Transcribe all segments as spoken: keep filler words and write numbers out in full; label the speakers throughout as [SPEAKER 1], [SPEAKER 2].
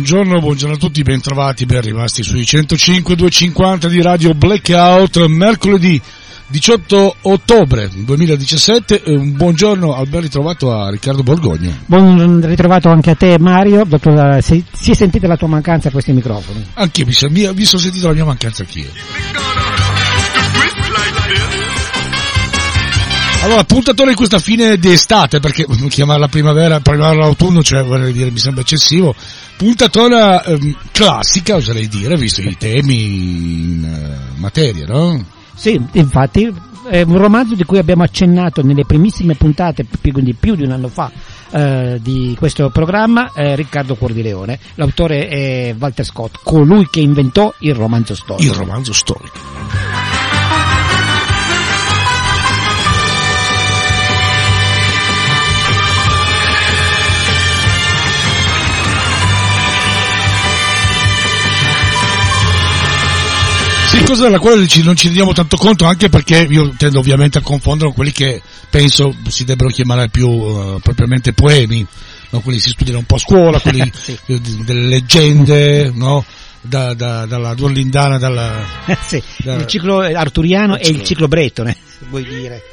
[SPEAKER 1] Buongiorno, buongiorno a tutti, ben trovati, ben rimasti sui centocinque duecentocinquanta di Radio Blackout, mercoledì diciotto ottobre duemiladiciassette. Un buongiorno, ben ritrovato a Riccardo Borgogno.
[SPEAKER 2] Buon ritrovato anche a te, Mario. Dottor, si, si è sentita la tua mancanza a questi microfoni?
[SPEAKER 1] Anch'io mi, mi, mi sono sentito la mia mancanza anch'io. Allora, puntatore di questa fine di estate, perché chiamarla primavera, chiamarla autunno, cioè vorrei dire, mi sembra eccessivo. Puntatona ehm, classica, oserei dire, visto i temi in uh, materia, no?
[SPEAKER 2] Sì, infatti è un romanzo di cui abbiamo accennato nelle primissime puntate, quindi più di un anno fa, eh, di questo programma, eh, Riccardo Cuor di Leone. L'autore è Walter Scott, colui che inventò il romanzo storico.
[SPEAKER 1] Il romanzo storico. Sì, cosa della quale non ci rendiamo tanto conto, anche perché io tendo ovviamente a confondere quelli che penso si debbero chiamare più uh, propriamente poemi, no? Quelli si studiano un po' a scuola, quelli sì. delle leggende, no? Da, da, dalla Durlindana, dalla...
[SPEAKER 2] sì,
[SPEAKER 1] da,
[SPEAKER 2] il ciclo arturiano
[SPEAKER 1] il ciclo.
[SPEAKER 2] E il ciclo bretone, vuoi dire.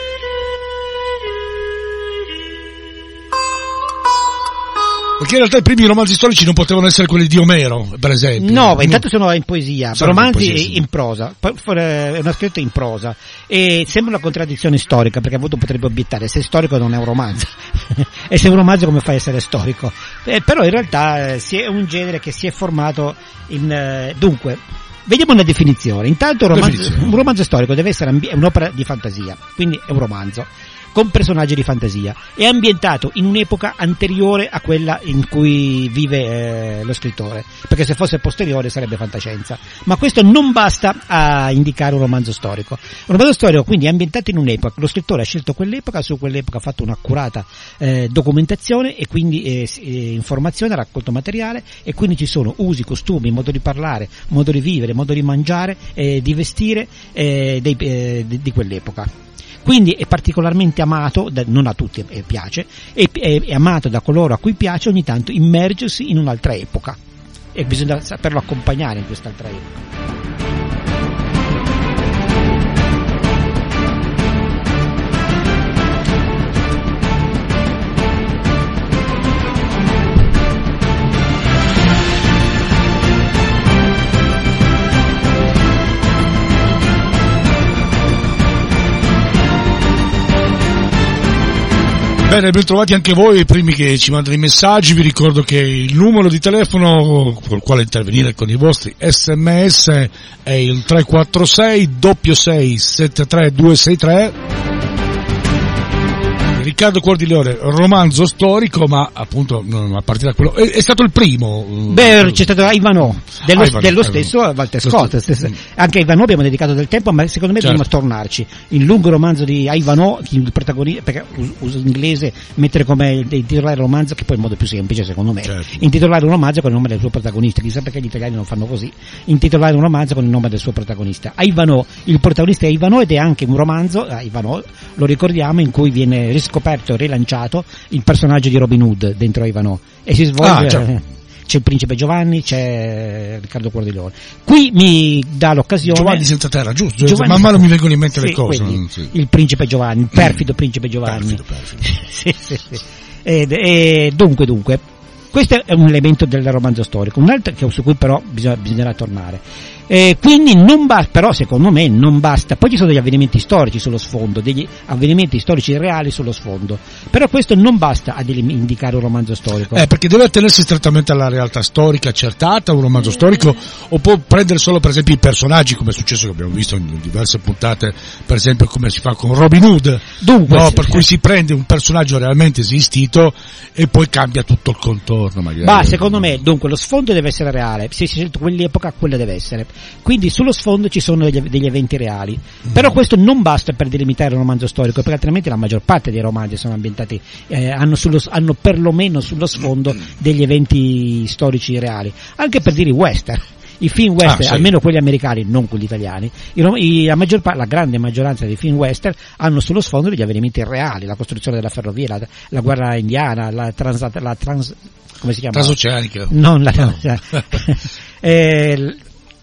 [SPEAKER 1] Perché in realtà i primi romanzi storici non potevano essere quelli di Omero, per esempio.
[SPEAKER 2] No, no. Intanto sono in poesia,
[SPEAKER 1] sono
[SPEAKER 2] romanzi
[SPEAKER 1] in, poesia, sì.
[SPEAKER 2] in prosa, è una scritta in prosa, e sembra una contraddizione storica, perché a volte potrebbe obiettare, se è storico non è un romanzo, e se è un romanzo come fa a essere storico? Eh, però in realtà eh, è un genere che si è formato in... Eh, dunque, vediamo una definizione. Intanto un romanzo, definizione. un romanzo storico deve essere ambi- un'opera di fantasia, quindi è un romanzo con personaggi di fantasia, è ambientato in un'epoca anteriore a quella in cui vive eh, lo scrittore, perché se fosse posteriore sarebbe fantascienza, ma questo non basta a indicare un romanzo storico. Un romanzo storico quindi è ambientato in un'epoca, lo scrittore ha scelto quell'epoca, su quell'epoca ha fatto un'accurata eh, documentazione e quindi eh, informazione, ha raccolto materiale, e quindi ci sono usi, costumi, modo di parlare, modo di vivere, modo di mangiare, eh, di vestire eh, dei, eh, di, di quell'epoca. Quindi è particolarmente amato, da, non a tutti piace, è, è, è amato da coloro a cui piace ogni tanto immergersi in un'altra epoca, e bisogna saperlo accompagnare in quest'altra epoca.
[SPEAKER 1] Bene, ben trovati anche voi, i primi che ci mandano i messaggi. Vi ricordo che il numero di telefono col quale intervenire con i vostri sms è il tre quattro sei sei sei sette tre due sei tre. Riccardo Cuor di Leone, romanzo storico, ma appunto a partire da quello è, è stato il primo.
[SPEAKER 2] Beh, c'è stato Ivanhoe dello,
[SPEAKER 1] ah, Ivanhoe,
[SPEAKER 2] dello
[SPEAKER 1] Ivanhoe.
[SPEAKER 2] stesso Walter Scott. Stesso. Anche a Ivanhoe abbiamo dedicato del tempo, ma secondo me certo. dobbiamo tornarci. Il lungo romanzo di Ivanhoe, il protagonista, perché uso in inglese mettere come intitolare il romanzo, che poi è il modo più semplice secondo me, certo. intitolare un romanzo con il nome del suo protagonista. Chissà perché gli italiani non fanno così, intitolare un romanzo con il nome del suo protagonista. Ivanhoe, il protagonista è Ivanhoe, ed è anche un romanzo, Ivanhoe, lo ricordiamo, in cui viene riscoperto e rilanciato il personaggio di Robin Hood dentro Ivanhoe, e si svolge, ah, certo. c'è il principe Giovanni, c'è Riccardo Cuor di Leone. Qui mi dà l'occasione,
[SPEAKER 1] Giovanni senza terra, giusto?
[SPEAKER 2] Giovanni,
[SPEAKER 1] man mano mi vengono in mente
[SPEAKER 2] sì,
[SPEAKER 1] le cose.
[SPEAKER 2] Quindi,
[SPEAKER 1] sì.
[SPEAKER 2] Il principe Giovanni, il perfido mm. principe Giovanni.
[SPEAKER 1] Perfido, perfido.
[SPEAKER 2] sì, sì, sì. Ed, e dunque, dunque, questo è un elemento del romanzo storico, un altro che, su cui però bisogna, bisognerà tornare. Eh, quindi non basta, però secondo me non basta, poi ci sono degli avvenimenti storici sullo sfondo, degli avvenimenti storici reali sullo sfondo, però questo non basta ad indicare un romanzo storico.
[SPEAKER 1] Eh, perché deve attenersi strettamente alla realtà storica accertata, un romanzo storico, o può prendere solo per esempio i personaggi, come è successo, che abbiamo visto in diverse puntate, per esempio come si fa con Robin Hood,
[SPEAKER 2] Dunque,
[SPEAKER 1] no?
[SPEAKER 2] sì,
[SPEAKER 1] per cui si prende un personaggio realmente esistito e poi cambia tutto il contorno magari.
[SPEAKER 2] Ma secondo me, dunque, lo sfondo deve essere reale, se si è scelto quell'epoca, quella deve essere. Quindi sullo sfondo ci sono degli, degli eventi reali, mm. però questo non basta per delimitare un romanzo storico, perché altrimenti la maggior parte dei romanzi sono ambientati, eh, hanno, sullo, hanno perlomeno sullo sfondo degli eventi storici reali, anche per dire i western. I film western,
[SPEAKER 1] ah, sì.
[SPEAKER 2] almeno quelli americani, non quelli italiani, i, i, la, maggior, la grande maggioranza dei film western hanno sullo sfondo degli avvenimenti reali, la costruzione della ferrovia, la, la guerra indiana, la trans, la trans come si chiama?
[SPEAKER 1] Transoceanica.
[SPEAKER 2] Non la transoceanica. eh,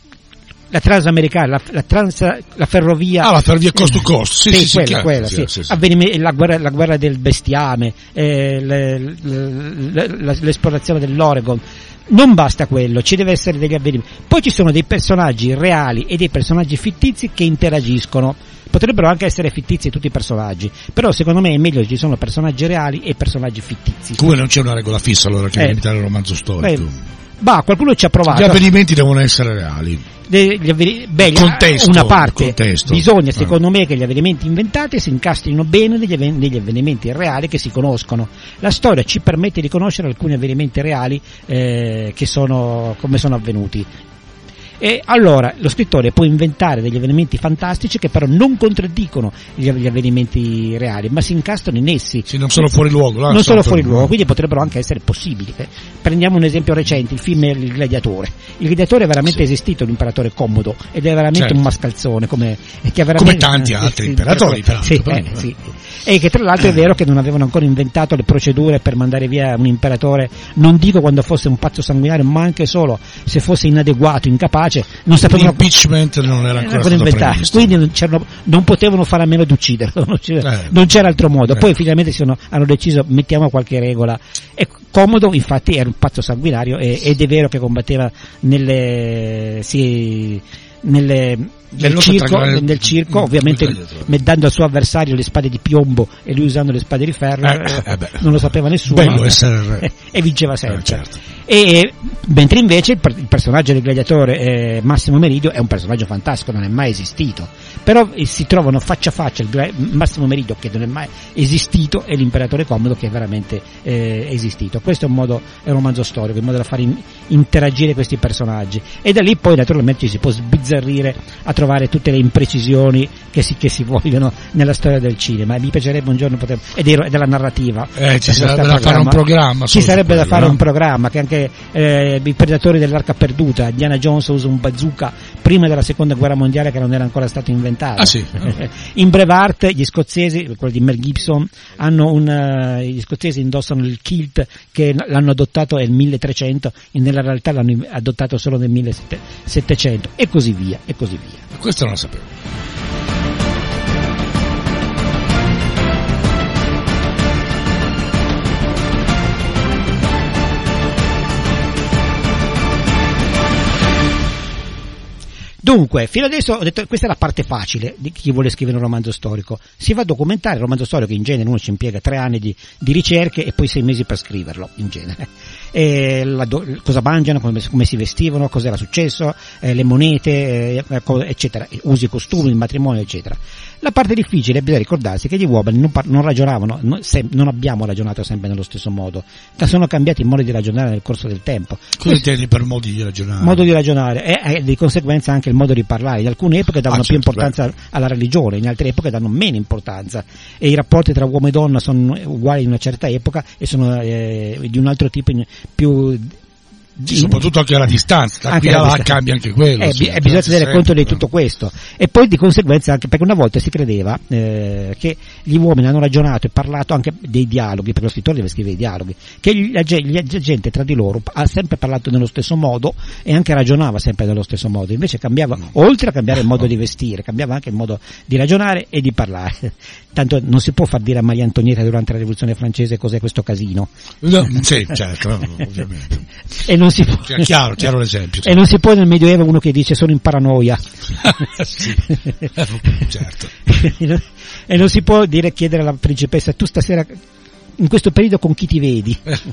[SPEAKER 2] la transamericana, la, la, trans, la ferrovia.
[SPEAKER 1] Ah, la ferrovia cost to cost, sì, sì,
[SPEAKER 2] sì, quella,
[SPEAKER 1] sì,
[SPEAKER 2] quella,
[SPEAKER 1] sì,
[SPEAKER 2] sì.
[SPEAKER 1] sì, sì.
[SPEAKER 2] Avvenime, la, guerra, la guerra del bestiame, eh, le, le, le, l'esplorazione dell'Oregon. Non basta quello, ci deve essere degli avvenimenti. Poi ci sono dei personaggi reali e dei personaggi fittizi che interagiscono. Potrebbero anche essere fittizi tutti i personaggi, però secondo me è meglio che ci sono personaggi reali e personaggi fittizi.
[SPEAKER 1] Come non c'è una regola fissa allora che
[SPEAKER 2] eh,
[SPEAKER 1] deve limitare il romanzo storico?
[SPEAKER 2] Beh, bah, qualcuno ci ha provato.
[SPEAKER 1] Gli avvenimenti devono essere reali.
[SPEAKER 2] Gli avven- beh,
[SPEAKER 1] contesto,
[SPEAKER 2] una parte
[SPEAKER 1] contesto.
[SPEAKER 2] Bisogna secondo ah. me che gli avvenimenti inventati si incastrino bene negli, avven- negli avvenimenti reali che si conoscono. La storia ci permette di conoscere alcuni avvenimenti reali eh, che sono come sono avvenuti. E allora lo scrittore può inventare degli avvenimenti fantastici che però non contraddicono gli, gli avvenimenti reali, ma si incastrano in essi.
[SPEAKER 1] Sì, non sono fuori luogo.
[SPEAKER 2] Non sono fuori luogo, quindi potrebbero anche essere possibili. Prendiamo un esempio recente, il film Il Gladiatore. Il Gladiatore è veramente sì. esistito, l'imperatore Commodo, ed è veramente certo. un mascalzone, come, che
[SPEAKER 1] come tanti altri sì, imperatori.
[SPEAKER 2] Sì, eh, sì. E che tra l'altro è vero che non avevano ancora inventato le procedure per mandare via un imperatore, non dico quando fosse un pazzo sanguinario, ma anche solo se fosse inadeguato, incapace. Non sapevano,
[SPEAKER 1] l'impeachment non era ancora stato previsto,
[SPEAKER 2] quindi non, non potevano fare a meno di ucciderlo, non c'era, eh. non c'era altro modo. Poi eh. finalmente si sono, hanno deciso mettiamo qualche regola. E Commodo infatti era un pazzo sanguinario e, ed è vero che combatteva nelle sì, nelle nel circo, nel circo ovviamente dando al suo avversario le spade di piombo e lui usando le spade di ferro, eh, eh non lo sapeva nessuno,
[SPEAKER 1] bello essere...
[SPEAKER 2] e vinceva sempre.
[SPEAKER 1] Eh, certo.
[SPEAKER 2] E mentre invece il, il personaggio del gladiatore eh, Massimo Meridio è un personaggio fantastico, non è mai esistito, però eh, si trovano faccia a faccia il Massimo Meridio che non è mai esistito e l'imperatore Commodo che è veramente eh, esistito. Questo è un modo, è un romanzo storico, in modo da far in, interagire questi personaggi, e da lì poi naturalmente ci si può sbizzarrire a trovare tutte le imprecisioni che si, che si vogliono nella storia del cinema, e mi piacerebbe un giorno poter, ed è della narrativa,
[SPEAKER 1] eh, ci sarebbe da fare un programma,
[SPEAKER 2] ci sarebbe da fare no? un programma che anche eh, i predatori dell'arca perduta, Indiana Jones usa un bazooka prima della seconda guerra mondiale che non era ancora stato inventato.
[SPEAKER 1] Ah, sì.
[SPEAKER 2] In Braveheart gli scozzesi, quello di Mel Gibson, hanno un, uh, gli scozzesi indossano il kilt che l'hanno adottato nel milletrecento e nella realtà l'hanno adottato solo nel millesettecento, e così via, e così via.
[SPEAKER 1] Questo non lo sapevo.
[SPEAKER 2] Dunque, fino adesso ho detto questa è la parte facile di chi vuole scrivere un romanzo storico. Si va a documentare il romanzo storico, in genere uno ci impiega tre anni di, di ricerche e poi sei mesi per scriverlo, in genere. E la, cosa mangiano, come, come si vestivano, cosa era successo, eh, le monete, eh, eccetera, usi e costumi, il matrimonio, eccetera. La parte difficile, bisogna ricordarsi che gli uomini non, non ragionavano, non, se, non abbiamo ragionato sempre nello stesso modo, sono cambiati i modi di ragionare nel corso del tempo.
[SPEAKER 1] Cosa intendi per modi di ragionare?
[SPEAKER 2] Modo di ragionare e, e di conseguenza anche il modo di parlare. In alcune epoche davano ah, più certo, importanza beh. alla religione, in altre epoche danno meno importanza, e i rapporti tra uomo e donna sono uguali in una certa epoca e sono eh, di un altro tipo in, più...
[SPEAKER 1] Sì, soprattutto anche alla distanza, da qui a là cambia anche quello.
[SPEAKER 2] Eh,
[SPEAKER 1] sì,
[SPEAKER 2] b- bisogna tenere conto di tutto questo, e poi di conseguenza anche perché una volta si credeva eh, che gli uomini hanno ragionato e parlato anche dei dialoghi, perché lo scrittore deve scrivere i dialoghi, che la, la gente tra di loro ha sempre parlato nello stesso modo e anche ragionava sempre nello stesso modo, invece cambiava, no. oltre a cambiare il modo di vestire, cambiava anche il modo di ragionare e di parlare. Tanto non si può far dire a Maria Antonietta durante la rivoluzione francese cos'è questo casino.
[SPEAKER 1] No, sì, certo, no, ovviamente.
[SPEAKER 2] E non si può,
[SPEAKER 1] cioè, chiaro, chiaro l'esempio.
[SPEAKER 2] E non si può nel Medioevo uno che dice sono in paranoia.
[SPEAKER 1] Sì, certo.
[SPEAKER 2] E non si può dire, chiedere alla principessa tu stasera in questo periodo con chi ti vedi.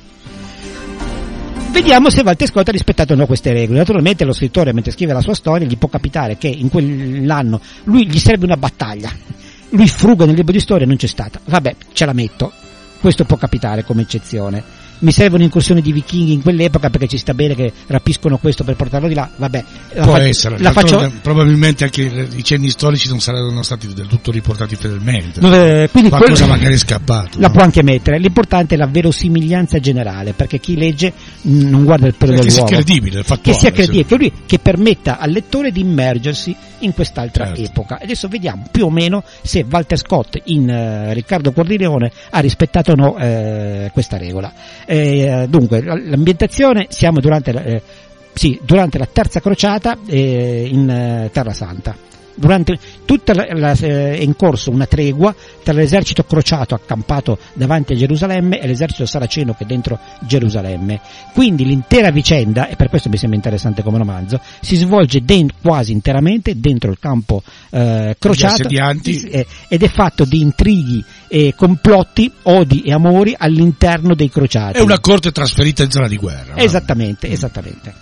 [SPEAKER 2] Vediamo se Walter Scott ha rispettato o no queste regole. Naturalmente lo scrittore, mentre scrive la sua storia, gli può capitare che in quell'anno lui gli serve una battaglia, lui fruga nel libro di storia, non c'è stata, vabbè, ce la metto, questo può capitare come eccezione. mi servono incursioni di vichinghi in quell'epoca perché ci sta bene che rapiscono questo per portarlo di là, vabbè.
[SPEAKER 1] Può
[SPEAKER 2] fa-
[SPEAKER 1] essere,
[SPEAKER 2] la faccio...
[SPEAKER 1] probabilmente anche i cenni storici non saranno stati del tutto riportati fedelmente.
[SPEAKER 2] Eh, quindi
[SPEAKER 1] qualcosa
[SPEAKER 2] quel...
[SPEAKER 1] magari è scappato.
[SPEAKER 2] La
[SPEAKER 1] no?
[SPEAKER 2] può anche mettere, l'importante è la verosimiglianza generale, perché chi legge mh, non guarda il pelo
[SPEAKER 1] cioè,
[SPEAKER 2] dell'uomo.
[SPEAKER 1] Che sia credibile, fattuale,
[SPEAKER 2] che sia credibile, che, lui, che permetta al lettore di immergersi in quest'altra
[SPEAKER 1] certo.
[SPEAKER 2] epoca. Adesso vediamo più o meno se Walter Scott in uh, Riccardo Cuor di Leone ha rispettato o no eh, questa regola. Eh, dunque, l'ambientazione, siamo durante la, eh, sì, durante la terza crociata eh, in eh, Terra Santa. Durante tutta la, la, è in corso una tregua tra l'esercito crociato accampato davanti a Gerusalemme e l'esercito saraceno che è dentro Gerusalemme. Quindi l'intera vicenda, e per questo mi sembra interessante come romanzo, si svolge den- quasi interamente dentro il campo eh, crociato eh, ed è fatto di intrighi e complotti, odi e amori all'interno dei crociati.
[SPEAKER 1] È una corte trasferita in zona di guerra.
[SPEAKER 2] Esattamente,
[SPEAKER 1] no?
[SPEAKER 2] esattamente.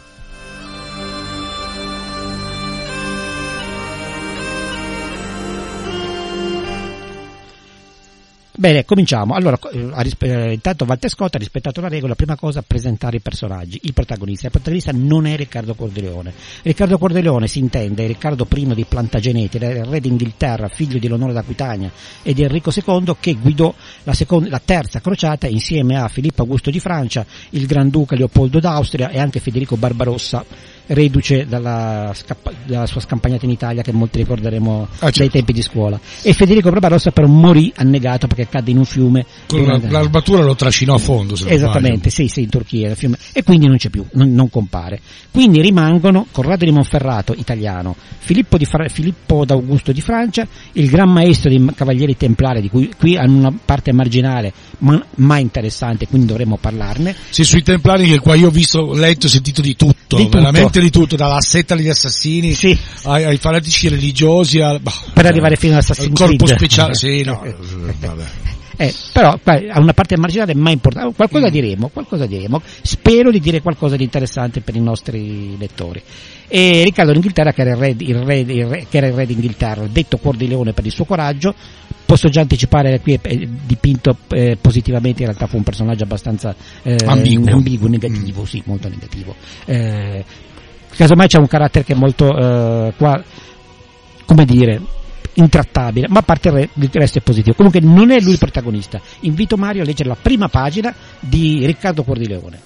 [SPEAKER 2] Bene, cominciamo. Allora, ha rispe- intanto Walter Scott ha rispettato la regola. Prima cosa, presentare i personaggi, il protagonista. Il protagonista non è Riccardo Cuor di Leone. Riccardo Cuor di Leone si intende Riccardo primo di Plantageneti, il re d'Inghilterra, figlio di Leonora d'Aquitania e di Enrico secondo, che guidò la, seconda, la terza crociata insieme a Filippo Augusto di Francia, il Granduca Leopoldo d'Austria e anche Federico Barbarossa, reduce dalla, scappa- dalla sua scampagnata in Italia, che molti ricorderemo ah, certo. dai tempi di scuola. E Federico Barbarossa però morì annegato perché cadde in un fiume.
[SPEAKER 1] Con la, l'armatura lo trascinò a fondo. Se
[SPEAKER 2] Esattamente, sì, sì, in Turchia, fiume, e quindi non c'è più, non, non compare. Quindi rimangono Corrado di Monferrato, italiano, Filippo, di Fra- Filippo d'Augusto di Francia, il gran maestro dei Cavalieri Templari, di cui qui hanno una parte marginale ma, ma interessante, quindi dovremmo parlarne.
[SPEAKER 1] Sì, sui Templari che qua io ho visto, letto e sentito di tutto,
[SPEAKER 2] di
[SPEAKER 1] veramente
[SPEAKER 2] tutto.
[SPEAKER 1] di tutto, dalla setta degli assassini
[SPEAKER 2] sì.
[SPEAKER 1] ai, ai fanatici religiosi al, bah,
[SPEAKER 2] per arrivare fino all'Assassin's Creed.
[SPEAKER 1] Corpo speciale, sì, no, vabbè.
[SPEAKER 2] Eh, però ha una parte marginale ma importante, qualcosa mm. diremo, qualcosa diremo, spero di dire qualcosa di interessante per i nostri lettori. E Riccardo d'Inghilterra, che era il re, il re, il re, che era il re d'Inghilterra, detto Cuor di Leone per il suo coraggio, posso già anticipare, qui è dipinto eh, positivamente, in realtà fu un personaggio abbastanza eh, ambiguo. ambiguo, negativo, mm. sì, molto negativo. Eh, casomai c'è un carattere che è molto, eh, qua, come dire, intrattabile, ma a parte il, re, il resto è positivo. Comunque non è lui il protagonista. Invito Mario a leggere la prima pagina di Riccardo Cuor di Leone.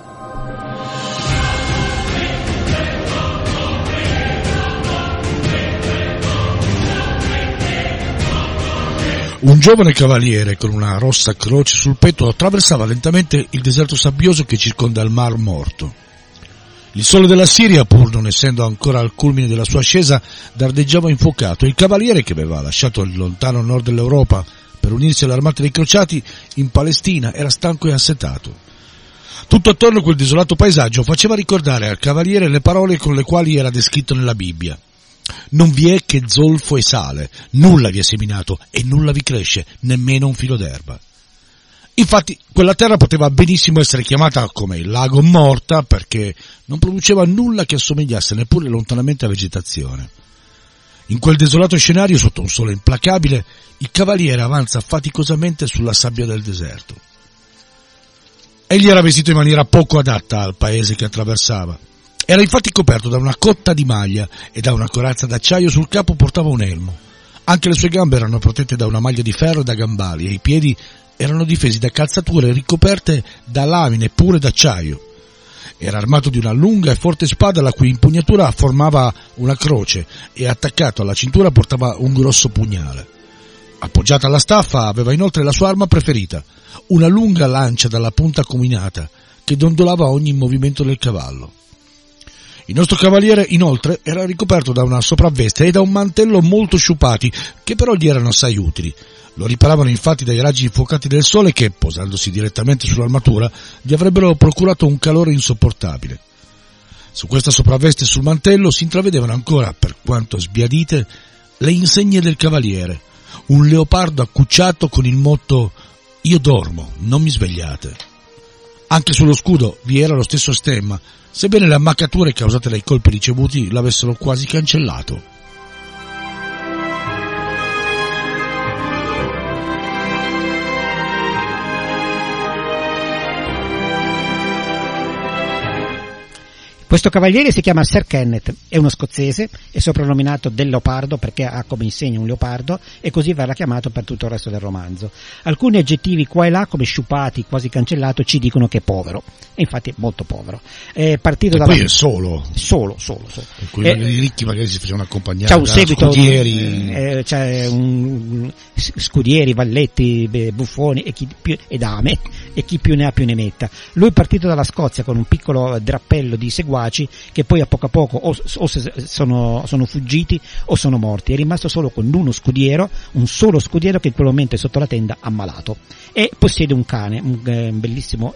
[SPEAKER 1] Un giovane cavaliere con una rossa croce sul petto attraversava lentamente il deserto sabbioso che circonda il Mar Morto. Il sole della Siria, pur non essendo ancora al culmine della sua ascesa, dardeggiava infuocato e il cavaliere, che aveva lasciato il lontano nord dell'Europa per unirsi all'armata dei crociati in Palestina, era stanco e assetato. Tutto attorno quel desolato paesaggio faceva ricordare al cavaliere le parole con le quali era descritto nella Bibbia. Non vi è che zolfo e sale, nulla vi è seminato e nulla vi cresce, nemmeno un filo d'erba. Infatti quella terra poteva benissimo essere chiamata come il lago morta, perché non produceva nulla che assomigliasse neppure lontanamente a vegetazione. In quel desolato scenario, sotto un sole implacabile, il cavaliere avanza faticosamente sulla sabbia del deserto. Egli era vestito in maniera poco adatta al paese che attraversava. Era infatti coperto da una cotta di maglia e da una corazza d'acciaio, sul capo portava un elmo. Anche le sue gambe erano protette da una maglia di ferro e da gambali, e i piedi erano difesi da calzature ricoperte da lamine pure d'acciaio. Era armato di una lunga e forte spada la cui impugnatura formava una croce e attaccato alla cintura portava un grosso pugnale. Appoggiata alla staffa aveva inoltre la sua arma preferita, una lunga lancia dalla punta acuminata che dondolava a ogni movimento del cavallo. Il nostro cavaliere inoltre era ricoperto da una sopravveste e da un mantello molto sciupati, che però gli erano assai utili. Lo riparavano infatti dai raggi infuocati del sole che, posandosi direttamente sull'armatura, gli avrebbero procurato un calore insopportabile. Su questa sopravveste e sul mantello si intravedevano ancora, per quanto sbiadite, le insegne del cavaliere, un leopardo accucciato con il motto «Io dormo, non mi svegliate». Anche sullo scudo vi era lo stesso stemma, sebbene le ammaccature causate dai colpi ricevuti l'avessero quasi cancellato.
[SPEAKER 2] Questo cavaliere si chiama Sir Kenneth, è uno scozzese, è soprannominato del leopardo perché ha come insegna un leopardo e così verrà chiamato per tutto il resto del romanzo. Alcuni aggettivi qua e là, come sciupati, quasi cancellato, ci dicono che è povero, e infatti è molto povero. È partito
[SPEAKER 1] e
[SPEAKER 2] dalla...
[SPEAKER 1] poi è solo.
[SPEAKER 2] Solo, solo, solo.
[SPEAKER 1] Per cui eh, i ricchi magari si facevano accompagnare
[SPEAKER 2] c'è un
[SPEAKER 1] da
[SPEAKER 2] seguito,
[SPEAKER 1] scudieri.
[SPEAKER 2] Eh, c'è un, scudieri, valletti, buffoni e, chi più, e dame, e chi più ne ha più ne metta. Lui è partito dalla Scozia con un piccolo drappello di seguaci che poi a poco a poco o, o sono, sono fuggiti o sono morti. È rimasto solo con uno scudiero, un solo scudiero che in quel momento è sotto la tenda ammalato, e possiede un cane, un, un bellissimo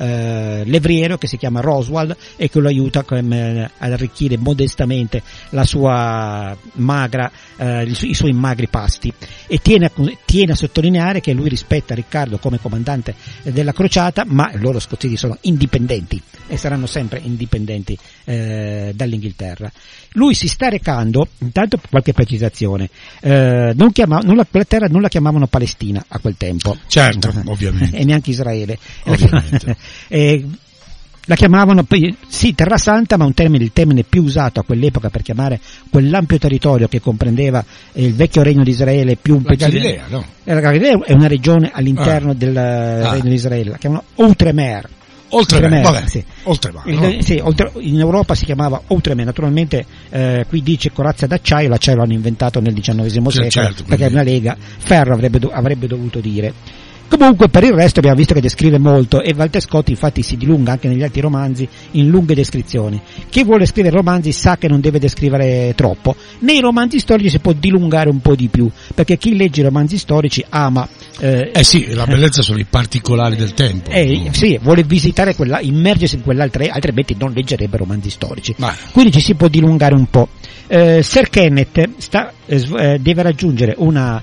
[SPEAKER 2] eh, levriero che si chiama Roswald e che lo aiuta come, ad arricchire modestamente la sua magra, eh, i, su, i suoi magri pasti, e tiene a, tiene a sottolineare che lui rispetta Riccardo come comandante della crociata, ma loro scozzesi sono indipendenti e saranno sempre indipendenti eh, dall'Inghilterra. Lui si sta recando, intanto qualche precisazione, eh, non, chiama, non, la, la terra non la chiamavano Palestina a quel tempo,
[SPEAKER 1] certo, ovviamente,
[SPEAKER 2] e neanche Israele,
[SPEAKER 1] ovviamente.
[SPEAKER 2] eh, la chiamavano sì Terra Santa, ma un termine, il termine più usato a quell'epoca per chiamare quell'ampio territorio che comprendeva il vecchio regno di Israele più un
[SPEAKER 1] la Galilea, no?
[SPEAKER 2] La Galilea è una regione all'interno
[SPEAKER 1] ah.
[SPEAKER 2] del
[SPEAKER 1] ah.
[SPEAKER 2] regno di Israele, la chiamano Outremer.
[SPEAKER 1] Oltremare, vabbè,
[SPEAKER 2] sì.
[SPEAKER 1] Oltremare,
[SPEAKER 2] il,
[SPEAKER 1] no?
[SPEAKER 2] sì, oltre, in Europa si chiamava Outremer, naturalmente eh, qui dice corazza d'acciaio, l'acciaio l'hanno inventato nel diciannovesimo
[SPEAKER 1] sì,
[SPEAKER 2] secolo,
[SPEAKER 1] certo,
[SPEAKER 2] perché è
[SPEAKER 1] quindi...
[SPEAKER 2] una lega, ferro avrebbe, do, avrebbe dovuto dire. Comunque per il resto abbiamo visto che descrive molto, e Walter Scott infatti si dilunga anche negli altri romanzi in lunghe descrizioni. Chi vuole scrivere romanzi sa che non deve descrivere troppo, nei romanzi storici si può dilungare un po' di più, perché chi legge i romanzi storici ama
[SPEAKER 1] eh, eh sì, la bellezza sono i particolari del tempo,
[SPEAKER 2] eh, sì, vuole visitare quella, immergersi in quell'altra, altrimenti non leggerebbe romanzi storici.
[SPEAKER 1] Ma...
[SPEAKER 2] quindi ci si può dilungare un po'. eh, Sir Kenneth sta, eh, deve raggiungere una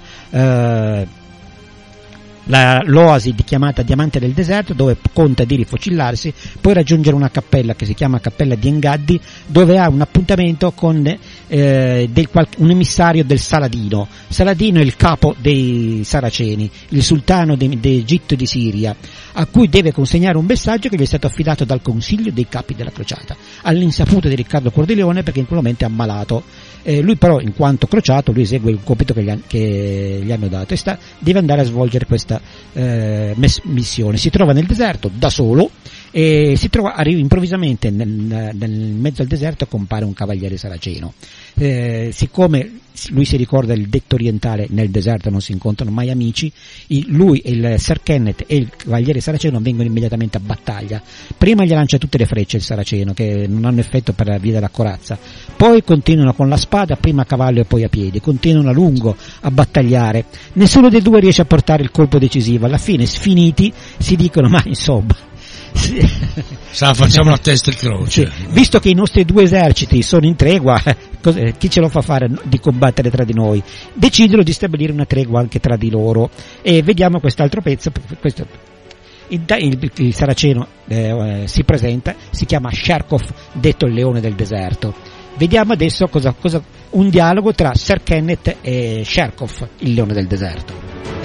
[SPEAKER 2] eh, La, l'oasi chiamata Diamante del Deserto, dove conta di rifocillarsi, poi raggiungere una cappella che si chiama Cappella di Engaddi, dove ha un appuntamento con eh, del, un emissario del Saladino. Saladino è il capo dei Saraceni, il sultano d'Egitto e di Siria, a cui deve consegnare un messaggio che gli è stato affidato dal Consiglio dei Capi della Crociata, all'insaputa di Riccardo Cuor di Leone, perché in quel momento è ammalato. Eh, lui però, in quanto crociato, lui esegue il compito che gli, han, che gli hanno dato e sta, deve andare a svolgere questa eh, mes- missione. Si trova nel deserto da solo e si trova, arriva improvvisamente nel, nel mezzo al deserto, compare un cavaliere saraceno. Eh, siccome lui si ricorda il detto orientale, nel deserto non si incontrano mai amici, il, lui, il Sir Kenneth e il cavaliere saraceno vengono immediatamente a battaglia. Prima gli lancia tutte le frecce il saraceno, che non hanno effetto per la via della corazza, poi continuano con la spada, prima a cavallo e poi a piedi, continuano a lungo a battagliare, nessuno dei due riesce a portare il colpo decisivo, alla fine sfiniti si dicono ma insomma sì.
[SPEAKER 1] Sa, facciamo una testa e croce.
[SPEAKER 2] Sì. Visto che i nostri due eserciti sono in tregua, chi ce lo fa fare di combattere tra di noi? Decidono di stabilire una tregua anche tra di loro, e vediamo quest'altro pezzo. Questo, il, il, il saraceno eh, si presenta, si chiama Sherkov, detto il leone del deserto. Vediamo adesso cosa, cosa, un dialogo tra Sir Kenneth e Sherkov, il leone del deserto.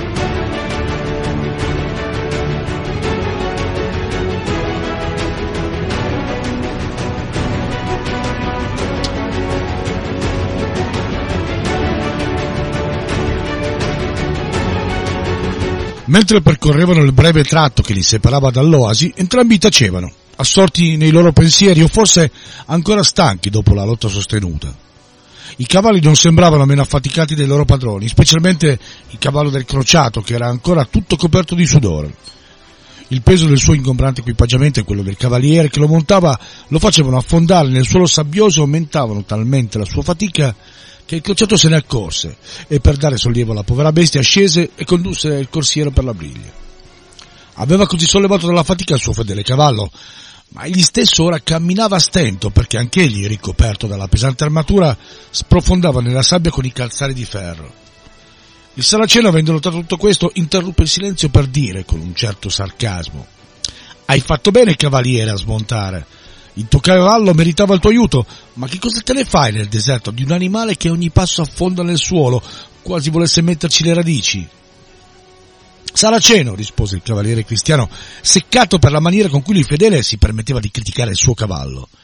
[SPEAKER 1] Mentre percorrevano il breve tratto che li separava dall'oasi, entrambi tacevano, assorti nei loro pensieri o forse ancora stanchi dopo la lotta sostenuta. I cavalli non sembravano meno affaticati dei loro padroni, specialmente il cavallo del crociato, che era ancora tutto coperto di sudore. Il peso del suo ingombrante equipaggiamento e quello del cavaliere che lo montava lo facevano affondare nel suolo sabbioso e aumentavano talmente la sua fatica che il crociato se ne accorse e, per dare sollievo alla povera bestia, scese e condusse il corsiero per la briglia. Aveva così sollevato dalla fatica il suo fedele cavallo, ma egli stesso ora camminava a stento, perché anch'egli, ricoperto dalla pesante armatura, sprofondava nella sabbia con i calzari di ferro. Il saraceno, avendo notato tutto questo, interruppe il silenzio per dire, con un certo sarcasmo: «Hai fatto bene, cavaliere, a smontare. Il tuo cavallo meritava il tuo aiuto, ma che cosa te ne fai nel deserto di un animale che a ogni passo affonda nel suolo, quasi volesse metterci le radici?» «Saraceno», rispose il cavaliere cristiano, seccato per la maniera con cui il fedele si permetteva di criticare il suo cavallo,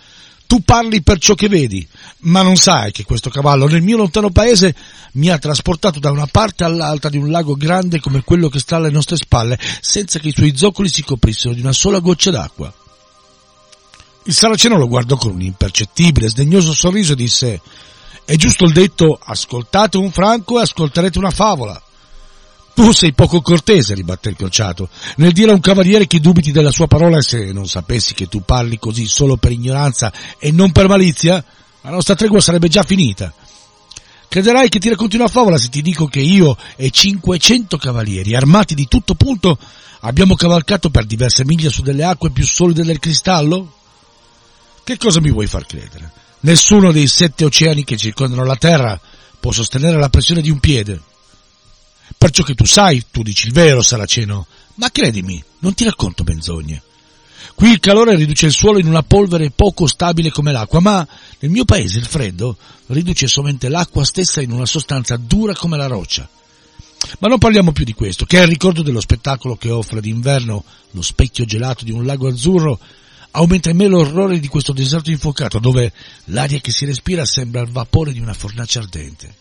[SPEAKER 1] Tu parli per ciò che vedi, ma non sai che questo cavallo nel mio lontano paese mi ha trasportato da una parte all'altra di un lago grande come quello che sta alle nostre spalle, senza che i suoi zoccoli si coprissero di una sola goccia d'acqua. Il saraceno lo guardò con un impercettibile, sdegnoso sorriso e disse: è giusto il detto, ascoltate un franco e ascolterete una favola. Tu sei poco cortese, ribatté il crociato, nel dire a un cavaliere che dubiti della sua parola, e se non sapessi che tu parli così solo per ignoranza e non per malizia, la nostra tregua sarebbe già finita. Crederai che ti racconti una favola se ti dico che io e cinquecento cavalieri, armati di tutto punto, abbiamo cavalcato per diverse miglia su delle acque più solide del cristallo? Che cosa mi vuoi far credere? Nessuno dei sette oceani che circondano la terra può sostenere la pressione di un piede. Perciò che tu sai, tu dici il vero, saraceno, ma credimi, non ti racconto menzogne. Qui il calore riduce il suolo in una polvere poco stabile come l'acqua, ma nel mio paese il freddo riduce solamente l'acqua stessa in una sostanza dura come la roccia. Ma non parliamo più di questo, che è il ricordo dello spettacolo che offre d'inverno lo specchio gelato di un lago azzurro. Aumenta in me l'orrore di questo deserto infuocato, dove l'aria che si respira sembra il vapore di una fornace ardente.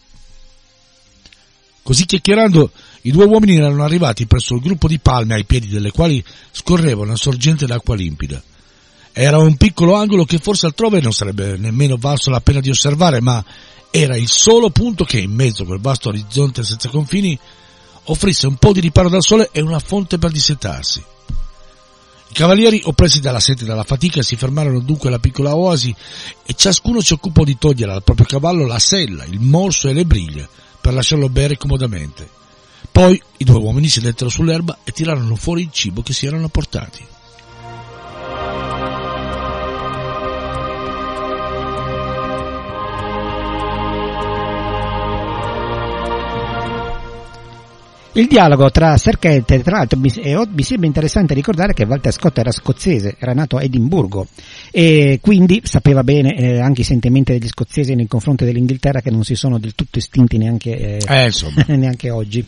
[SPEAKER 1] Così chiacchierando, i due uomini erano arrivati presso il gruppo di palme ai piedi delle quali scorreva una sorgente d'acqua limpida. Era un piccolo angolo che forse altrove non sarebbe nemmeno valso la pena di osservare, ma era il solo punto che, in mezzo a quel vasto orizzonte senza confini, offrisse un po' di riparo dal sole e una fonte per dissetarsi. I cavalieri, oppressi dalla sete e dalla fatica, si fermarono dunque alla piccola oasi e ciascuno si occupò di togliere al proprio cavallo la sella, il morso e le briglie per lasciarlo bere comodamente. Poi i due uomini sedettero sull'erba e tirarono fuori il cibo che si erano portati.
[SPEAKER 2] Il dialogo tra Sir Kent, tra l'altro mi, eh, mi sembra interessante ricordare che Walter Scott era scozzese, era nato a Edimburgo e quindi sapeva bene eh, anche i sentimenti degli scozzesi nei confronti dell'Inghilterra, che non si sono del tutto estinti neanche, eh,
[SPEAKER 1] eh, insomma.
[SPEAKER 2] neanche oggi.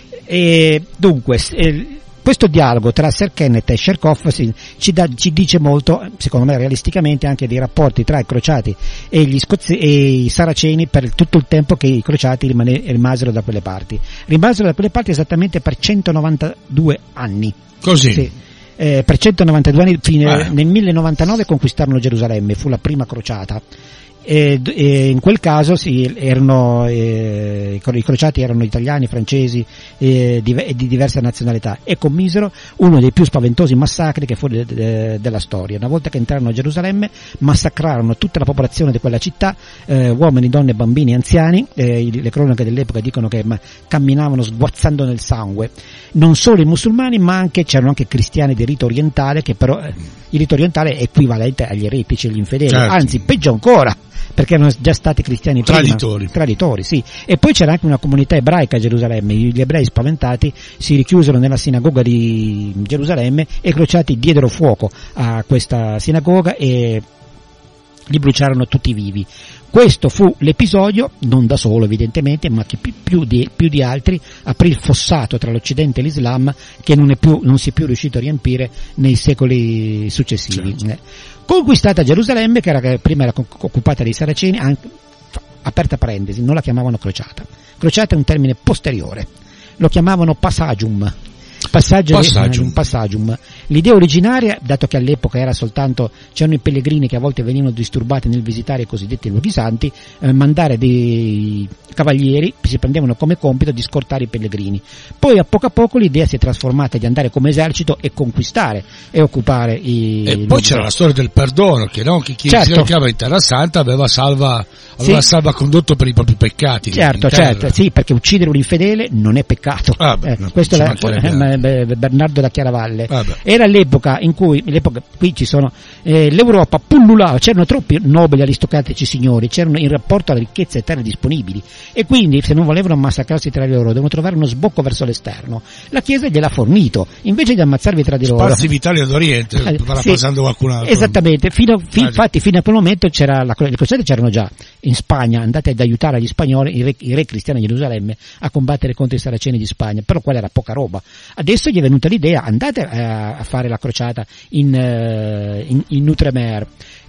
[SPEAKER 2] E dunque, eh, questo dialogo tra Sir Kenneth e Sherkoff si, ci, da, ci dice molto, secondo me realisticamente, anche dei rapporti tra i crociati e gli scozzesi e i saraceni per tutto il tempo che i crociati rimane, rimasero da quelle parti. Rimasero da quelle parti esattamente per centonovantadue anni.
[SPEAKER 1] Così?
[SPEAKER 2] Sì. Eh, per centonovantadue anni, fine, eh. nel millenovantottantanove conquistarono Gerusalemme, fu la prima crociata. E, e in quel caso sì, erano, eh, i crociati erano italiani, francesi e di, di diverse nazionalità, e commisero uno dei più spaventosi massacri che fu de, de, della storia. Una volta che entrarono a Gerusalemme massacrarono tutta la popolazione di quella città, eh, uomini, donne, bambini, anziani. Eh, le cronache dell'epoca dicono che ma, camminavano sguazzando nel sangue. Non solo i musulmani, ma anche c'erano anche cristiani di rito orientale, che però eh, il rito orientale è equivalente agli eretici e agli infedeli, certo. Anzi peggio ancora, perché erano già stati cristiani prima.
[SPEAKER 1] Traditori.
[SPEAKER 2] Traditori, sì. E poi c'era anche una comunità ebraica a Gerusalemme. Gli ebrei spaventati si richiusero nella sinagoga di Gerusalemme e i crociati diedero fuoco a questa sinagoga e li bruciarono tutti vivi. Questo fu l'episodio, non da solo evidentemente, ma che più, più, di, più di altri aprì il fossato tra l'Occidente e l'Islam, che non, è più, non si è più riuscito a riempire nei secoli successivi. Certo. Conquistata Gerusalemme, che era, prima era occupata dai Saraceni, anche, aperta parentesi, non la chiamavano crociata. Crociata è un termine posteriore, lo chiamavano passagium. Passaggio
[SPEAKER 1] passagium.
[SPEAKER 2] Un passagium. L'idea originaria, dato che all'epoca era soltanto, c'erano i pellegrini che a volte venivano disturbati nel visitare i cosiddetti luoghi santi, eh, mandare dei cavalieri, si prendevano come compito di scortare i pellegrini. Poi a poco a poco l'idea si è trasformata di andare come esercito e conquistare e occupare i...
[SPEAKER 1] E poi c'era la storia del perdono, che, no, che chi certo. si recava in Terra Santa aveva salva, aveva sì. salvacondotto per i propri peccati.
[SPEAKER 2] Certo, certo, sì, perché uccidere un infedele non è peccato. Ah, beh, eh, no, questo è la, Bernardo da Chiaravalle. Vabbè. Era l'epoca in cui, l'epoca qui ci sono, eh, l'Europa pullulava, c'erano troppi nobili aristocratici signori, c'erano in rapporto alla ricchezza e terre disponibili, e quindi se non volevano massacrarsi tra di loro dovevano trovare uno sbocco verso l'esterno. La Chiesa gliel'ha fornito, invece di ammazzarvi tra di loro.
[SPEAKER 1] Spazi vitali ad Oriente, eh, parafrasando sì, qualcun altro.
[SPEAKER 2] Esattamente, fino, fi, infatti fino a quel momento c'era la, le crociate c'erano già in Spagna, andate ad aiutare gli spagnoli, i re, i re cristiani di Gerusalemme, a combattere contro i saraceni di Spagna, però quella era poca roba. Adesso gli è venuta l'idea, andate a, a fare la crociata in, in, in Outremer.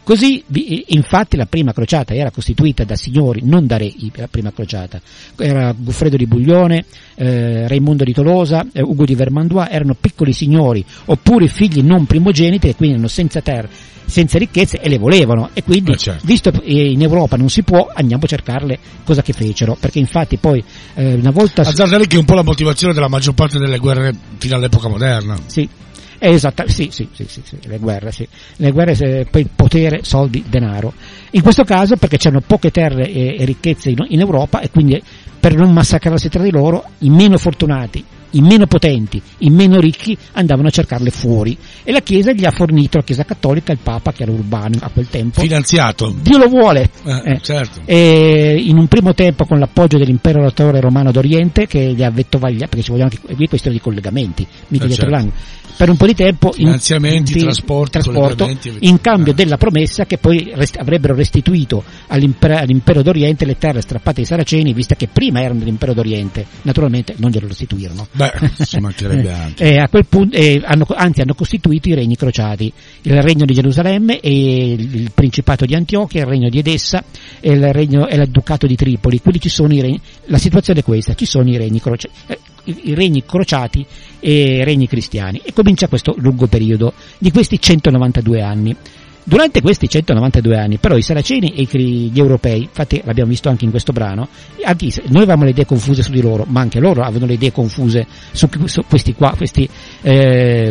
[SPEAKER 2] Così, infatti, la prima crociata era costituita da signori, non da re, la prima crociata. Era Goffredo di Buglione, eh, Raimondo di Tolosa, eh, Ugo di Vermandois, erano piccoli signori, oppure figli non primogeniti, e quindi erano senza terra, senza ricchezze, e le volevano, e quindi,
[SPEAKER 1] eh certo.
[SPEAKER 2] visto che in Europa non si può, andiamo a cercarle, cosa che fecero, perché infatti poi, eh, una volta...
[SPEAKER 1] Azzardare che è un po' la motivazione della maggior parte delle guerre fino all'epoca moderna.
[SPEAKER 2] Sì. Eh, esatta, sì, sì, sì, sì, sì, le guerre, sì. Le guerre, se, poi potere, soldi, denaro. In questo caso perché c'erano poche terre e, e ricchezze in, in Europa, e quindi per non massacrarsi tra di loro, i meno fortunati, i meno potenti, i meno ricchi andavano a cercarle fuori, e la Chiesa gli ha fornito, la Chiesa cattolica, il Papa, che era Urbano a quel tempo.
[SPEAKER 1] Finanziato.
[SPEAKER 2] Dio lo vuole.
[SPEAKER 1] Eh, eh. Certo.
[SPEAKER 2] E in un primo tempo con l'appoggio dell'imperatore romano d'Oriente, che gli ha vettovagliato, perché ci vogliono anche qui questione di collegamenti, mica
[SPEAKER 1] eh,
[SPEAKER 2] dietro
[SPEAKER 1] certo.
[SPEAKER 2] l'angolo. Per un po' di tempo
[SPEAKER 1] finanziamenti,
[SPEAKER 2] in,
[SPEAKER 1] trasporti,
[SPEAKER 2] trasporto, in cambio eh. della promessa che poi rest- avrebbero restituito all'impero, all'impero d'Oriente le terre strappate ai Saraceni, vista che prima erano dell'impero d'Oriente, naturalmente non glielo restituirono.
[SPEAKER 1] Beh, ci mancherebbe anche.
[SPEAKER 2] E a quel punto, eh, hanno, anzi hanno costituito i regni crociati, il regno di Gerusalemme e il, il principato di Antiochia, il regno di Edessa e il regno e il ducato di Tripoli. Quindi ci sono i regni, la situazione è questa, ci sono i regni crociati, eh, i regni crociati e regni cristiani, e comincia questo lungo periodo di questi centonovantadue anni. Durante questi centonovantadue anni però i Saraceni e gli europei, infatti l'abbiamo visto anche in questo brano, anche noi avevamo le idee confuse su di loro, ma anche loro avevano le idee confuse su, su questi qua, questi eh,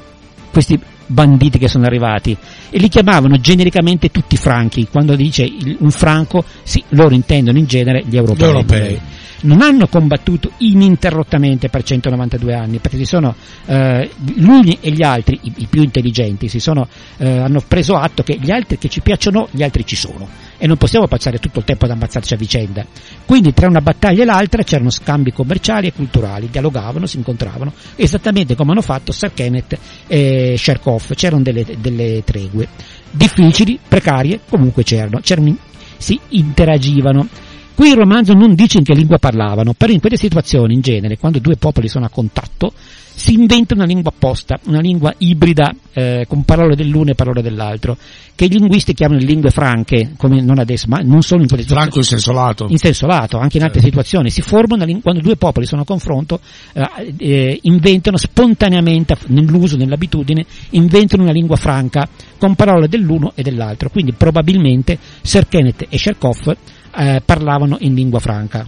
[SPEAKER 2] questi banditi che sono arrivati, e li chiamavano genericamente tutti franchi. Quando dice un franco, sì, loro intendono in genere gli europei. Gli europei. Non hanno combattuto ininterrottamente per centonovantadue anni, perché si sono eh, gli uni e gli altri, i, i più intelligenti, si sono eh, hanno preso atto che gli altri che ci piacciono, gli altri ci sono, e non possiamo passare tutto il tempo ad ammazzarci a vicenda. Quindi tra una battaglia e l'altra c'erano scambi commerciali e culturali, dialogavano, si incontravano, esattamente come hanno fatto Sir Kenneth e Sherkoff. C'erano delle, delle tregue difficili, precarie, comunque c'erano, c'erano si interagivano. Qui il romanzo non dice in che lingua parlavano, però in quelle situazioni, in genere, quando due popoli sono a contatto, si inventa una lingua apposta, una lingua ibrida, eh, con parole dell'uno e parole dell'altro, che i linguisti chiamano lingue franche, come non adesso, ma non solo in quelle situazioni.
[SPEAKER 1] Franco in senso lato.
[SPEAKER 2] In senso lato, anche in altre certo. situazioni. Si formano, quando due popoli sono a confronto, eh, eh, inventano spontaneamente, nell'uso, nell'abitudine, inventano una lingua franca, con parole dell'uno e dell'altro. Quindi probabilmente Sir Kenneth e Sherkoff Eh, parlavano in lingua franca.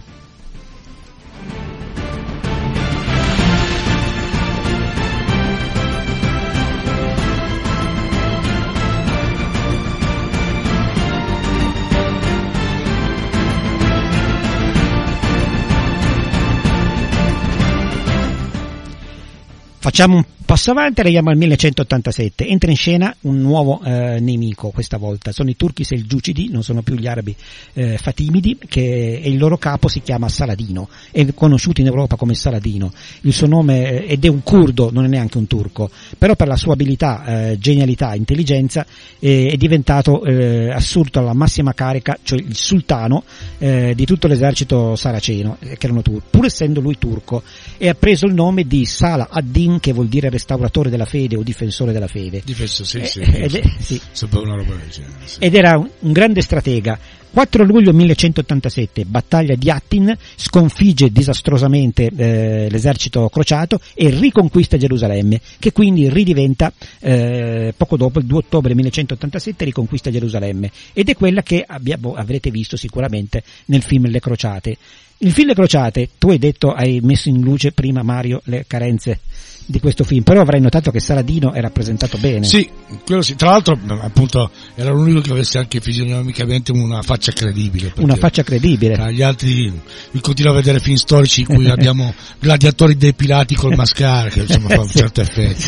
[SPEAKER 2] Facciamo un passo avanti, arriviamo al millecentottantasette. Entra in scena un nuovo eh, nemico questa volta, sono i turchi selgiucidi, non sono più gli arabi eh, fatimidi, che, e il loro capo si chiama Saladino, è conosciuto in Europa come Saladino. Il suo nome, ed è un curdo, non è neanche un turco, però per la sua abilità, eh, genialità, intelligenza eh, è diventato eh, assurdo alla massima carica, cioè il sultano eh, di tutto l'esercito saraceno, eh, che erano turchi, pur essendo lui turco, e ha preso il nome di Salah ad-Din, che vuol dire restauratore della fede o difensore della fede.
[SPEAKER 1] Difensore, sì, sì.
[SPEAKER 2] Eh, ed, è, sì.
[SPEAKER 1] Una roba del genere, sì.
[SPEAKER 2] Ed era un, un grande stratega. quattro luglio millecentottantasette, battaglia di Hattin, sconfigge disastrosamente eh, l'esercito crociato e riconquista Gerusalemme, che quindi ridiventa eh, poco dopo, il due ottobre millecentottantasette, riconquista Gerusalemme, ed è quella che abbiamo, avrete visto sicuramente nel film Le Crociate. Il film Le Crociate, tu hai detto, hai messo in luce prima, Mario, le carenze di questo film, però avrai notato che Saladino è rappresentato bene.
[SPEAKER 1] Sì, quello sì. Tra l'altro, appunto, era l'unico che avesse anche fisionomicamente una faccia credibile.
[SPEAKER 2] Una faccia credibile.
[SPEAKER 1] Tra gli altri, io continuo a vedere film storici in cui abbiamo gladiatori depilati col mascara, che insomma fa un
[SPEAKER 2] sì.
[SPEAKER 1] certo effetto.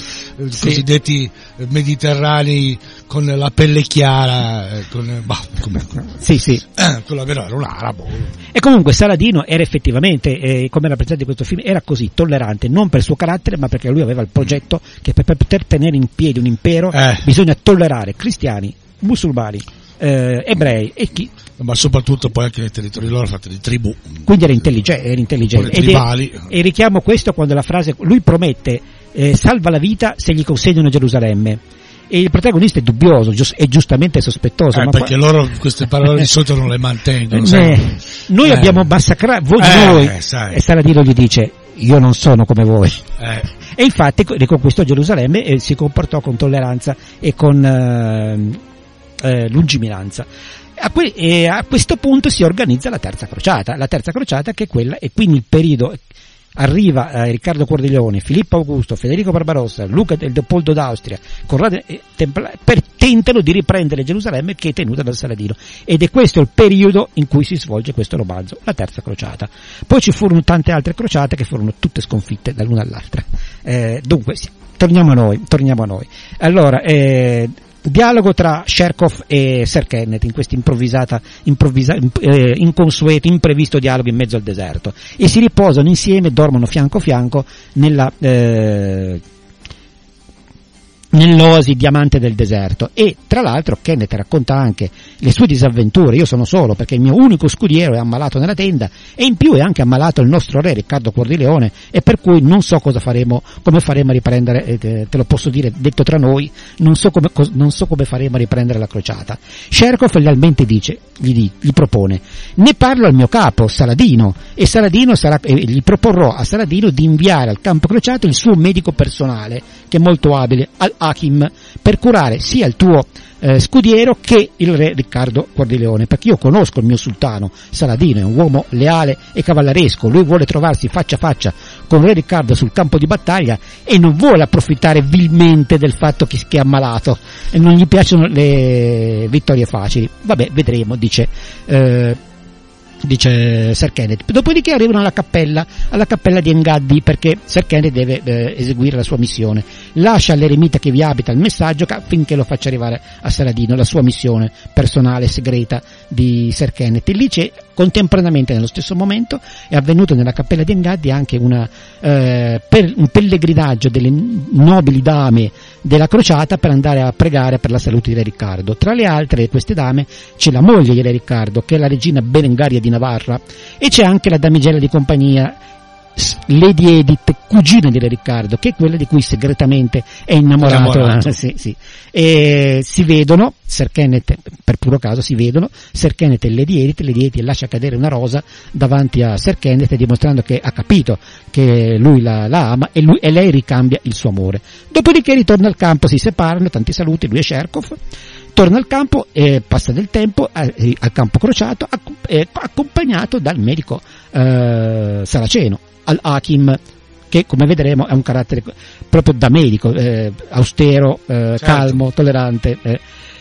[SPEAKER 2] Sì.
[SPEAKER 1] Cosiddetti mediterranei con la pelle chiara, con, bah, come,
[SPEAKER 2] sì, sì.
[SPEAKER 1] Eh, quello vero era un arabo.
[SPEAKER 2] E comunque Saladino era effettivamente, eh, come rappresentato in questo film, era così tollerante, non per il suo carattere, ma perché lui aveva il progetto che per, per poter tenere in piedi un impero
[SPEAKER 1] eh.
[SPEAKER 2] bisogna tollerare cristiani, musulmani, eh, ebrei e chi.
[SPEAKER 1] Ma soprattutto poi anche nei territori loro fatti di tribù.
[SPEAKER 2] Quindi era intelligente, era intelligente. Ed è, e richiamo questo quando la frase, lui promette, eh, salva la vita se gli consegnano Gerusalemme. e il protagonista è dubbioso, giust- è giustamente sospettoso.
[SPEAKER 1] Eh,
[SPEAKER 2] ma
[SPEAKER 1] perché
[SPEAKER 2] qua...
[SPEAKER 1] loro queste parole di sotto non le mantengono.
[SPEAKER 2] Eh, noi eh. abbiamo massacrato, voi
[SPEAKER 1] eh,
[SPEAKER 2] noi,
[SPEAKER 1] sai.
[SPEAKER 2] e Saladino gli dice, io non sono come voi.
[SPEAKER 1] Eh.
[SPEAKER 2] E infatti riconquistò Gerusalemme e si comportò con tolleranza e con eh, eh, lungimiranza. A, que- e a questo punto si organizza la terza crociata, la terza crociata che è quella, e quindi il periodo arriva eh, Riccardo Cuor di Leone, Filippo Augusto, Federico Barbarossa, Luca del Leopoldo d'Austria, Corrado e Templa- per tentano di riprendere Gerusalemme che è tenuta dal Saladino, ed è questo il periodo in cui si svolge questo romanzo, la terza crociata. Poi ci furono tante altre crociate che furono tutte sconfitte dall'una all'altra. Eh, dunque sì, torniamo a noi, torniamo a noi. Allora, eh, dialogo tra Sherkov e Sir Kenneth in questo improvvisata, improvvisa, eh, inconsueto, imprevisto dialogo in mezzo al deserto, e si riposano insieme, dormono fianco a fianco nella eh, nell'oasi diamante del deserto. E tra l'altro Kenneth racconta anche le sue disavventure: io sono solo perché il mio unico scudiero è ammalato nella tenda, e in più è anche ammalato il nostro re Riccardo Cuor di Leone, e per cui non so cosa faremo, come faremo a riprendere, eh, te lo posso dire detto tra noi, non so come, cos, non so come faremo a riprendere la crociata. Sherkov lealmente dice, gli, gli propone, ne parlo al mio capo Saladino, e Saladino sarà, eh, gli proporrò a Saladino di inviare al campo crociato il suo medico personale, che è molto abile, al Hakim, per curare sia il tuo eh, scudiero che il re Riccardo Cuor di Leone, perché io conosco il mio sultano Saladino, è un uomo leale e cavalleresco, lui vuole trovarsi faccia a faccia con re Riccardo sul campo di battaglia e non vuole approfittare vilmente del fatto che, che è ammalato, e non gli piacciono le vittorie facili. Vabbè, vedremo, dice eh, dice Sir Kenneth. Dopodiché arrivano alla cappella, alla cappella di Engaddi, perché Sir Kenneth deve eh, eseguire la sua missione. Lascia all'eremita che vi abita il messaggio affinché lo faccia arrivare a Saladino, la sua missione personale segreta di Sir Kenneth. E lì c'è, contemporaneamente nello stesso momento, è avvenuto nella cappella di Engaddi anche una, eh, per, un pellegrinaggio delle nobili dame della crociata per andare a pregare per la salute di re Riccardo. Tra le altre queste dame c'è la moglie di re Riccardo, che è la regina Berengaria di Navarra, e c'è anche la damigella di compagnia Lady Edith, cugina di re Riccardo, che è quella di cui segretamente è innamorato. innamorato. sì, sì. E si vedono, Sir Kenneth, per puro caso si vedono Sir Kenneth e Lady Edith. Lady Edith lascia cadere una rosa davanti a Sir Kenneth, dimostrando che ha capito che lui la, la ama, e, lui, e lei ricambia il suo amore. Dopodiché ritorna al campo, si separano, tanti saluti, lui e Sherkov. Torna al campo e passa del tempo eh, al campo crociato, acc- eh, accompagnato dal medico eh, saraceno, al-Hakim, che come vedremo è un carattere proprio da medico, eh, austero, eh, certo. calmo, tollerante. Eh.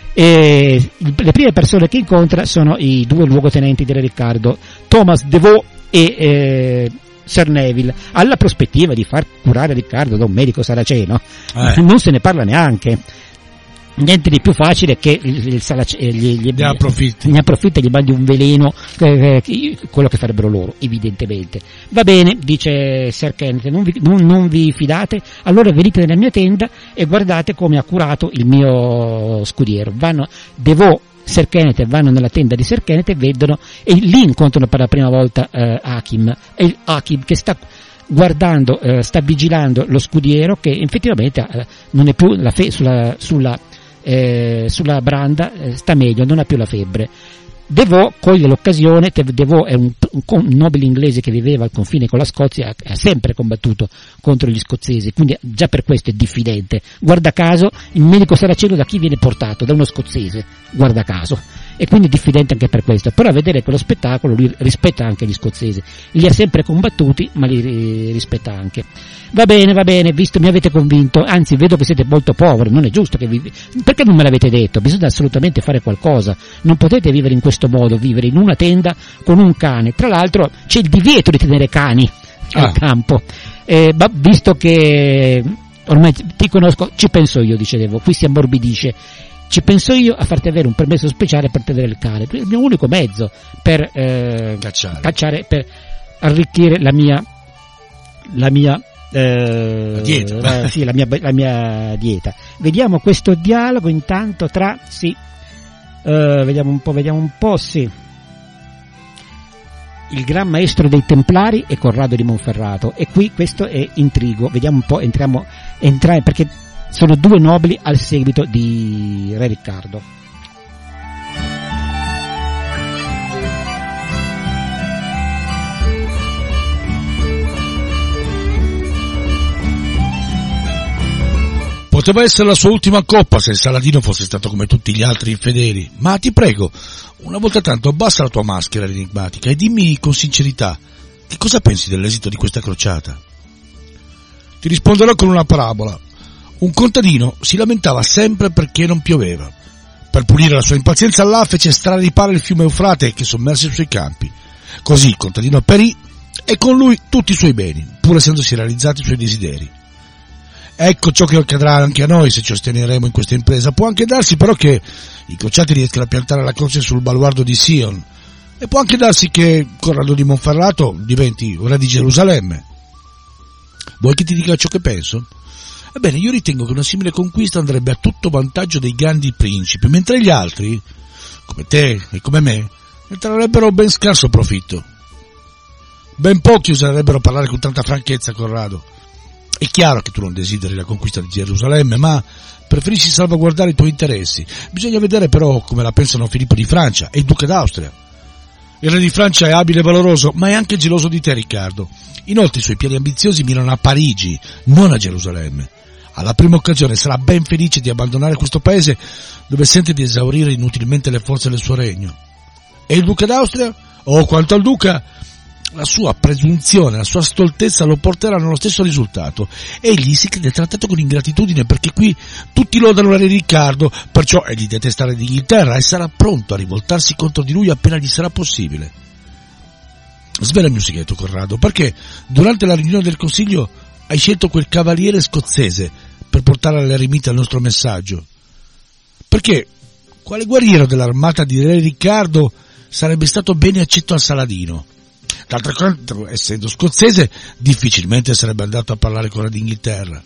[SPEAKER 2] E le prime persone che incontra sono i due luogotenenti di re Riccardo, Thomas Deveau e eh, Sir Neville, alla prospettiva di far curare Riccardo da un medico saraceno. Eh. Non se ne parla neanche. Niente di più facile che il, il salac- gli, gli,
[SPEAKER 1] ne approfitti
[SPEAKER 2] ne approfitta e gli mandi un veleno, eh, eh, quello che farebbero loro, evidentemente. Va bene, dice Sir Kenneth, non vi, non, non vi fidate? Allora venite nella mia tenda e guardate come ha curato il mio scudiero. Vanno, Deveau, Sir Kenneth vanno nella tenda di Sir Kenneth e vedono, e lì incontrano per la prima volta eh, Hakim, e il Hakim che sta guardando, eh, sta vigilando lo scudiero, che effettivamente eh, non è più la fe- sulla, sulla Eh, sulla branda, eh, sta meglio, non ha più la febbre. Deveau coglie l'occasione. Deveau è un, un nobile inglese che viveva al confine con la Scozia, ha sempre combattuto contro gli scozzesi, quindi già per questo è diffidente. Guarda caso il medico saraceno da chi viene portato? Da uno scozzese, guarda caso, e quindi è diffidente anche per questo. Però a vedere quello spettacolo lui rispetta anche gli scozzesi, li ha sempre combattuti ma li rispetta anche. Va bene, va bene, visto, mi avete convinto, anzi vedo che siete molto poveri, non è giusto che vi... perché non me l'avete detto? Bisogna assolutamente fare qualcosa, non potete vivere in questo modo, vivere in una tenda con un cane. Tra l'altro c'è il divieto di tenere cani ah. al campo, eh, ma visto che ormai ti conosco, ci penso io, dicevo, qui si ammorbidisce, ci penso io a farti avere un permesso speciale per tenere il cane, è il mio unico mezzo per eh,
[SPEAKER 1] cacciare.
[SPEAKER 2] cacciare, per arricchire la mia la mia Eh,
[SPEAKER 1] la dieta.
[SPEAKER 2] La, sì, la mia, la mia dieta. Vediamo questo dialogo intanto tra sì, eh, vediamo un po', vediamo un po', sì, il gran maestro dei Templari e Corrado di Monferrato, e qui questo è intrigo. Vediamo un po', entriamo, entrare perché sono due nobili al seguito di Re Riccardo.
[SPEAKER 1] Poteva essere la sua ultima coppa se il Saladino fosse stato come tutti gli altri infedeli, ma ti prego, una volta tanto abbassa la tua maschera enigmatica e dimmi con sincerità che cosa pensi dell'esito di questa crociata. Ti risponderò con una parabola. Un contadino si lamentava sempre perché non pioveva. Per pulire la sua impazienza Allah fece straripare il fiume Eufrate che sommerse i suoi campi. Così il contadino perì e con lui tutti i suoi beni, pur essendosi realizzati i suoi desideri. Ecco ciò che accadrà anche a noi se ci osteneremo in questa impresa. Può anche darsi però che i crociati riescano a piantare la croce sul baluardo di Sion, e può anche darsi che Corrado di Monferrato diventi re di Gerusalemme. Vuoi che ti dica ciò che penso? Ebbene, io ritengo che una simile conquista andrebbe a tutto vantaggio dei grandi principi, mentre gli altri, come te e come me, ne trarrebbero ben scarso profitto. Ben pochi oserebbero parlare con tanta franchezza, Corrado. È chiaro che tu non desideri la conquista di Gerusalemme, ma preferisci salvaguardare i tuoi interessi. Bisogna vedere però come la pensano Filippo di Francia e il duca d'Austria. Il re di Francia è abile e valoroso, ma è anche geloso di te, Riccardo. Inoltre i suoi piani ambiziosi mirano a Parigi, non a Gerusalemme. Alla prima occasione sarà ben felice di abbandonare questo paese dove sente di esaurire inutilmente le forze del suo regno. E il duca d'Austria? Oh, quanto al duca, la sua presunzione, la sua stoltezza lo porteranno allo stesso risultato. Egli si crede trattato con ingratitudine perché qui tutti lodano re Riccardo, perciò egli detesta re d'Inghilterra e sarà pronto a rivoltarsi contro di lui appena gli sarà possibile. Svelami un segreto, Corrado, perché durante la riunione del consiglio hai scelto quel cavaliere scozzese per portare all'eremita il nostro messaggio? Perché quale guerriero dell'armata di re Riccardo sarebbe stato bene accetto al Saladino? D'altro canto, essendo scozzese, difficilmente sarebbe andato a parlare con re d'Inghilterra.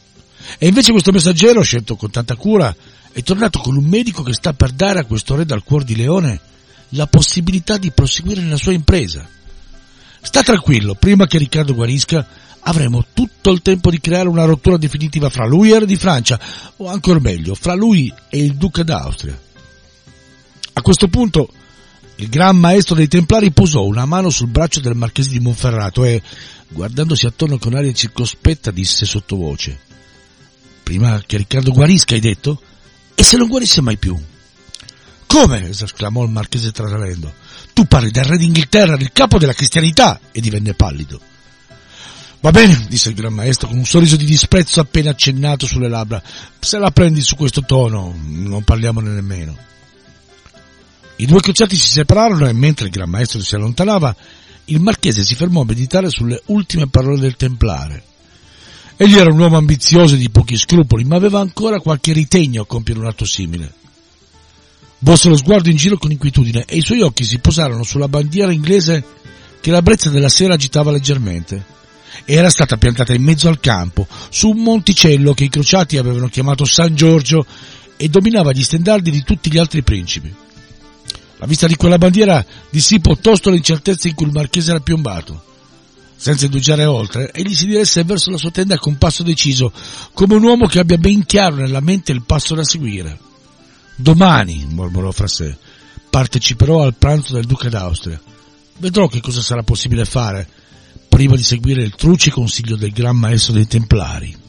[SPEAKER 1] E invece questo messaggero, scelto con tanta cura, è tornato con un medico che sta per dare a questo re dal cuor di leone la possibilità di proseguire nella sua impresa. Sta tranquillo, prima che Riccardo guarisca avremo tutto il tempo di creare una rottura definitiva fra lui e il re di Francia, o ancora meglio, fra lui e il duca d'Austria. A questo punto il gran maestro dei Templari posò una mano sul braccio del marchese di Monferrato e, guardandosi attorno con aria circospetta, disse sottovoce: «Prima che Riccardo guarisca, hai detto? E se non guarisse mai più?» «Come?» esclamò il marchese trasalendo. «Tu parli del re d'Inghilterra, del capo della cristianità!» E divenne pallido. «Va bene», disse il gran maestro con un sorriso di disprezzo appena accennato sulle labbra. «Se la prendi su questo tono, non parliamone nemmeno». I due crociati si separarono e mentre il gran maestro si allontanava, il marchese si fermò a meditare sulle ultime parole del templare. Egli era un uomo ambizioso e di pochi scrupoli, ma aveva ancora qualche ritegno a compiere un atto simile. Volse lo sguardo in giro con inquietudine e i suoi occhi si posarono sulla bandiera inglese che la brezza della sera agitava leggermente. Era stata piantata in mezzo al campo, su un monticello che i crociati avevano chiamato San Giorgio e dominava gli stendardi di tutti gli altri principi. La vista di quella bandiera dissipò tosto l'incertezza in cui il marchese era piombato. Senza indugiare oltre, egli si diresse verso la sua tenda con passo deciso, come un uomo che abbia ben chiaro nella mente il passo da seguire. «Domani», mormorò fra sé, «parteciperò al pranzo del duca d'Austria. Vedrò che cosa sarà possibile fare prima di seguire il truce consiglio del gran maestro dei Templari».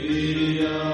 [SPEAKER 3] Maria